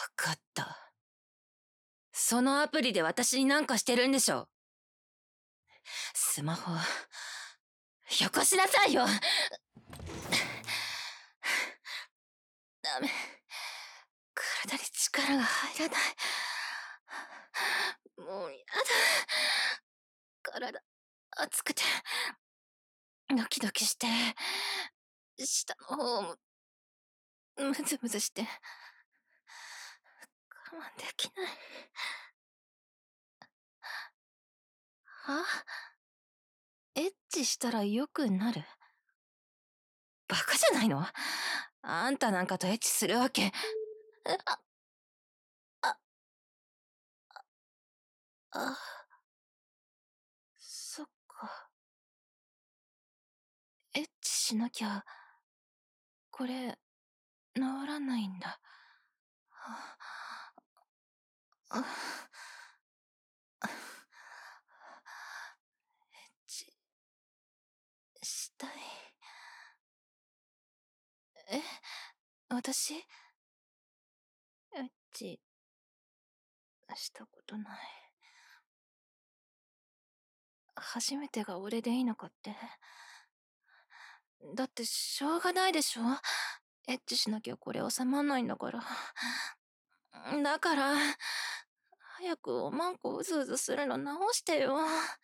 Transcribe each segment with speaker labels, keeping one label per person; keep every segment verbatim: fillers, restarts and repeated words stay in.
Speaker 1: かった。そのアプリで私になんかしてるんでしょ。スマホ、よこしなさいよ。ダメ。体に力が入らない。もうやだ。体、熱くて、ドキドキして、下の方も、ムズムズして、我慢できない。は？エッチしたら良くなる？バカじゃないの？あんたなんかとエッチするわけ。あ、あ、あ、そっか。エッチしなきゃ、これ、治らないんだ。はあ、エッチ、したい。え、私、エッチ、したことない。初めてが俺でいいのかって。だってしょうがないでしょ。エッチしなきゃこれ収まんないんだから。だから、早くおまんこうずうずするの直してよ。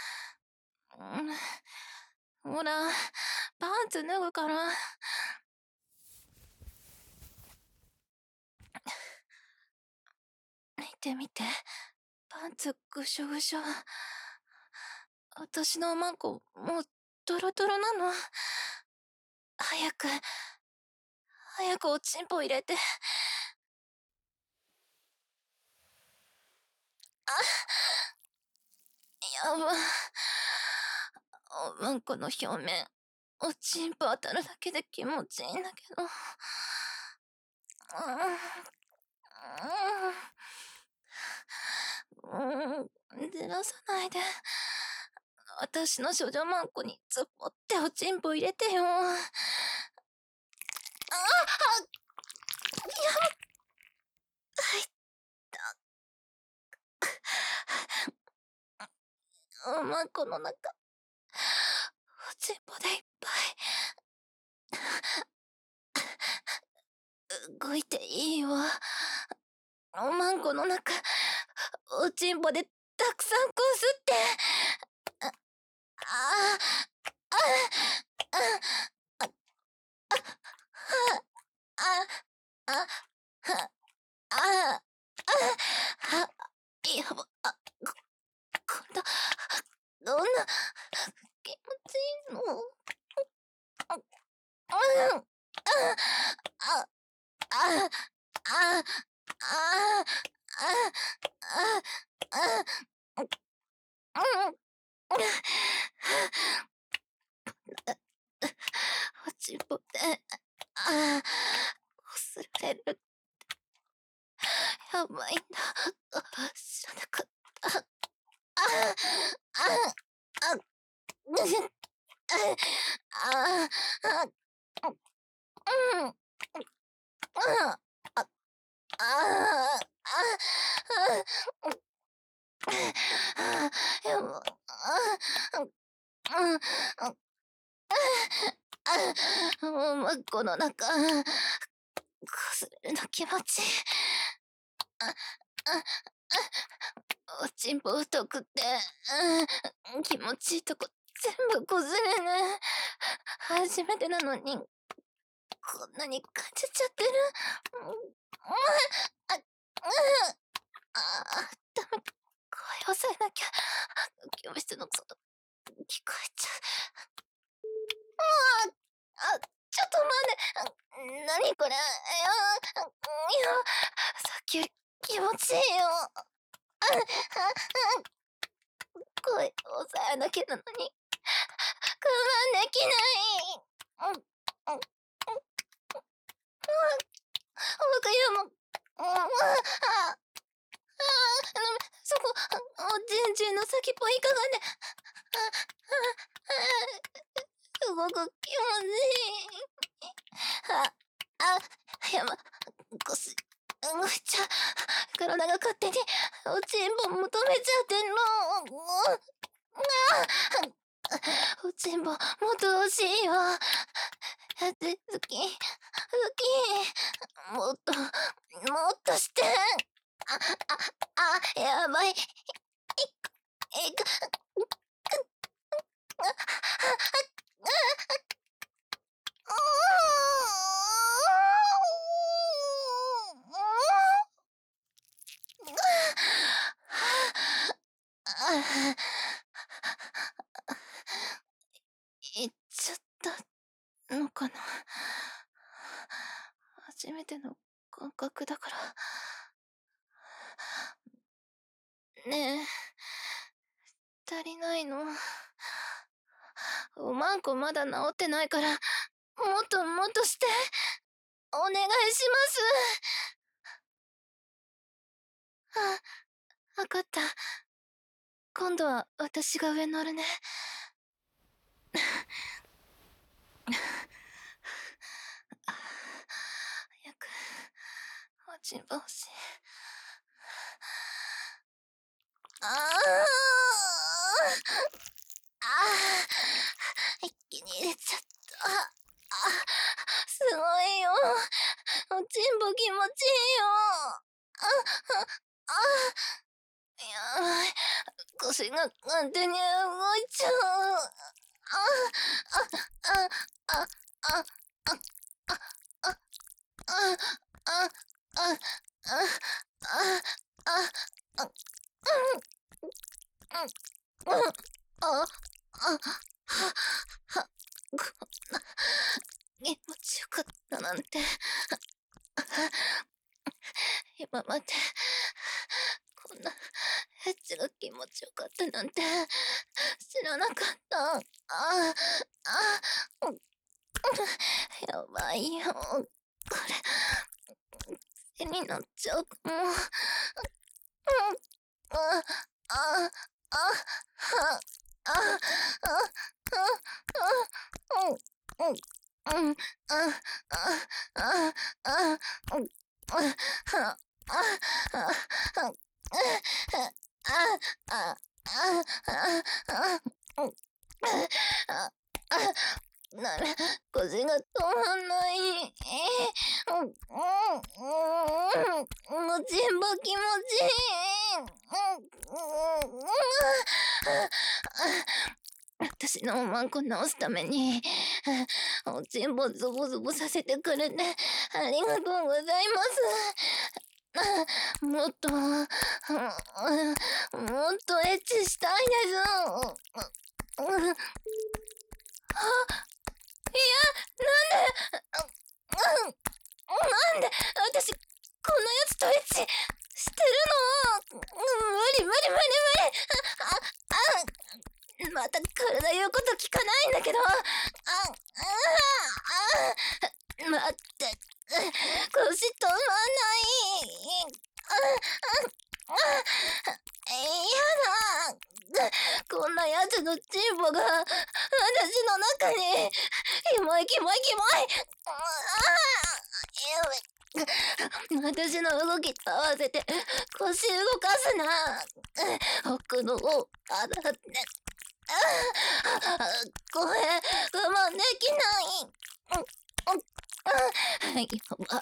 Speaker 1: ほら、パンツ脱ぐから。見て見て、パンツぐしょぐしょ。私のおまんこ、もうトロトロなの。早く、早くおちんぽ入れて。あ、やば。おまんこの表面、おちんぽ当たるだけで気持ちいいんだけど。うん、ずらさないで。私の処女マンコに突っ張っておちんぽ入れてよ。ああ、あ、やば、入った。おまんこの中、おちんぽでいっぱい。動いていいわ。おまんこの中、おちんぽでたくさんこすって。ああ、ああ、ああ、ああ、ああ、あ、やば、あ、こ、こんな、どんな、気持ちいいの？あ、うん、あ、あ、あ、あ、あ、あ、あ、あ、うん、おちんぽって、あ、こすられる。やばいんだ。知らなかった。あ、あ、あ、あ、あ、あ、うん、あ、あ、あ、あ、やば、あ、もう真っこの中、こすれるの気持ちいい。あ、あ、おちんぽ太くて、うん、気持ちいいとこ全部こすれね。初めてなのに、こんなに感じちゃってる。うん、あ、うん、あ、ダメ。声抑えなきゃ。教室の外、聞こえちゃう。あ、あ、ちょっと待って。なにこれ。いや、いや、さっきより気持ちいいよ。声抑えなきゃなのに、我慢できない。うん、うん、うん、僕よも、うん、あ、あ、そこ、おちんちんの先っぽいかがね。すごく気持ちいい。あ、あ、やば、こす、う動いちゃう。体が勝手におちんぽ求めちゃってんの。おちんぽもっと欲しいわ。好き好きもっともっとして。あああやばい。いくいくいっちゃったのかな。初めての感覚だから。ねえ、足りないの。おまんこまだ治ってないから、もっともっとして。お願いします。あ、わかった。今度は私が上乗るね。早くおちんぽ欲しい。あああ一気に入れちゃった。あすごいよ。おちんぽ気持ちいいよ。ああやばい。腰が勝手に動いちゃう。あああああああああああああああああこんな気持ちよかったなんて。今までこんなエッチが気持ちよかったなんて知らなかった。あああやばいよこれ。癖になっちゃうかも。ああああああうんうんうんああああうんああなめ、腰が止まんない。うん、うん、うん、もう全部気持ちいい。うん、うん、私のおまんこ直すために、おちんぽズボズボさせてくれて、ありがとうございます。もっと、もっとエッチしたいです。あ、いや、なんで、なんで、私、こんなやつとエッチしてるの。無理無理無理無理。あ、あ、また体言うこと聞かないんだけど。あ、あ、あ、待って。腰止まんない。あ、あ、あ、やだ。こんなやつのチンポが私の中に。キモいキモいキモい。ああ、私の動きと合わせて腰動かすな。奥の方洗って。あ、ごめん、我慢できない。やばい。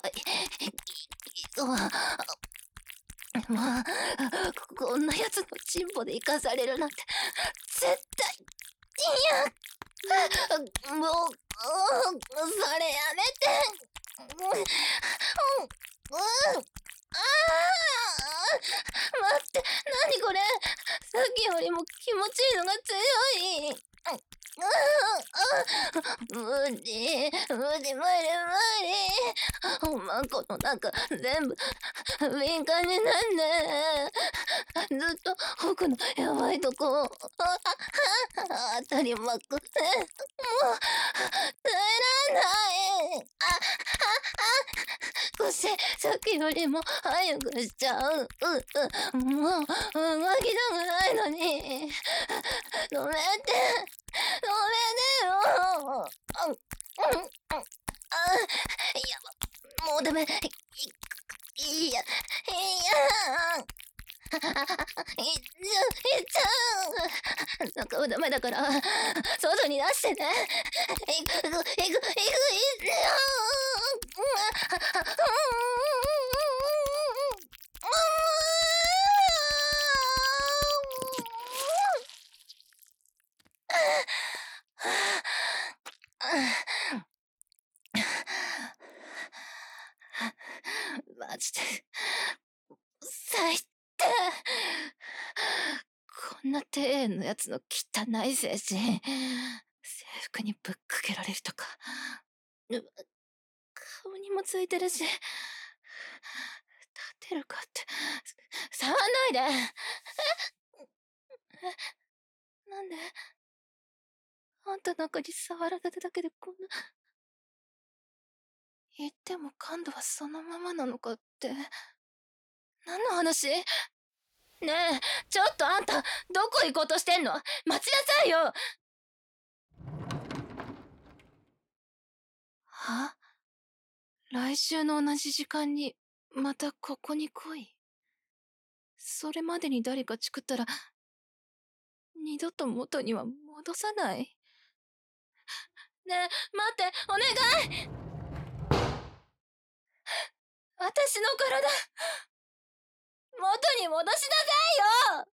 Speaker 1: まあ、こんなやつのチンポで生かされるなんて絶対いや。もう、それやめて。うん、うん、ああ、待って、なにこれ。さっきよりも気持ちいいのが強い。無理、無理、無理、無理。おまんこの中、全部、敏感になんで。ずっと、奥のやばいとこ、当たりまくって、もう、耐えらんない。あ、あ、あ、腰、さっきよりも早くしちゃう。う、う、もう、動きたくないのに。止めて。止めてよ。あ、うん、うん、あ、いや、もうダメ。 いや、いや、いっちゃ、いっちゃう。中はダメだから、外に出してね。いく、いく、いく、いく、いく、マジで、最低。こんな底辺のやつの汚い精神、制服にぶっかけられるとか。う顔にもついてるし、立てるかって、触んないで。え、なんであんたなんかに触られただけでこんな。言っても感度はそのままなのかって。何の話？ねえ、ちょっとあんた、どこ行こうとしてんの？待ちなさいよ！は？来週の同じ時間に、またここに来い。それまでに誰かチクったら、二度と元には戻さない。ねえ、待って、お願い！私の体、元に戻しなさいよ！